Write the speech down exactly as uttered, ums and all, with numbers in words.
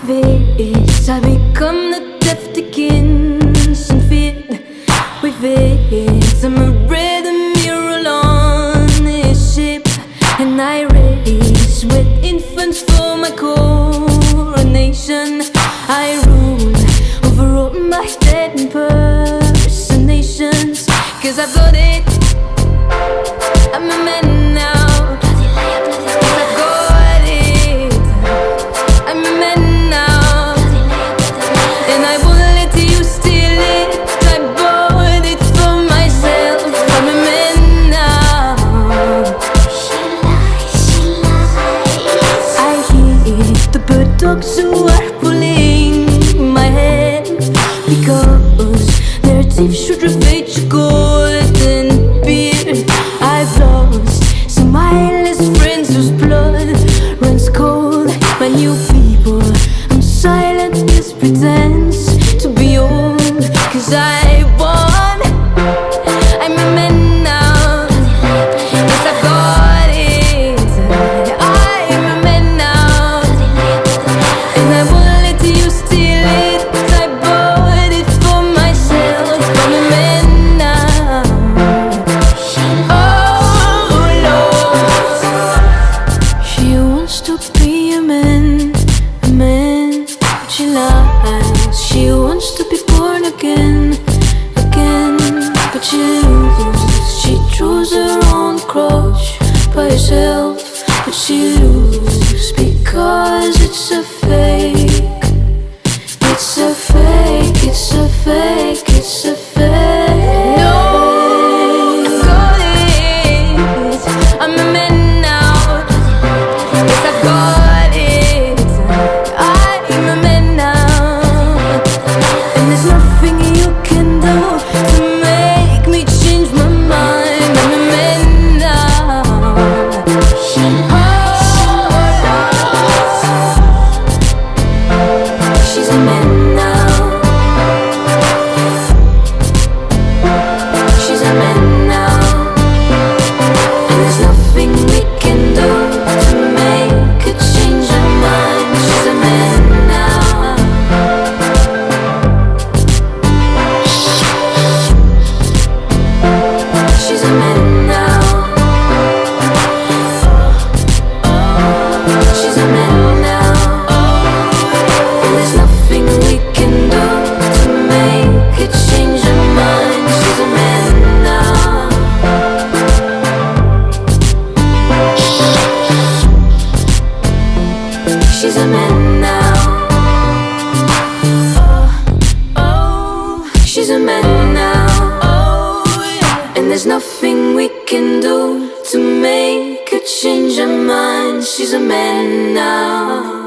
this, I become the deaf against and fear with it. I'm a rhythm mural on this ship, and I race with infants for my coronation. I rule over all my dead impersonations, 'cause I've got it, I'm a man now. Dogs who are pulling my hair because their teeth should ravage golden beard. I've lost some mindless friends whose blood runs cold. My new people, I'm silent as pretense to be old, 'cause I won, I'm a man now. Yes, I've got it, I'm a man now. And I won't let you steal it, I bought it for myself. I'm a man now. Oh Lord, she wants to be a man, a man, but she lies. She wants to be born again, again, but she loses. She chose her own cross by herself, but she loses because it's a fake. It's a fake, it's a fake, it's a fake. No, I've got it, I'm a man now. Yes, I've got it, I'm a man now. And there's nothing you can do to make me change my mind. I'm a man now. She's a man now. She's a man now. And there's nothing we can do to make her change her mind. She's a man now. She's a man now. She's a man now. And there's nothing we can do to make her change her mind. She's a man now. She's a man now. Oh, oh, she's a man now. Oh, yeah. And there's nothing we can do to make her change her mind. She's a man now.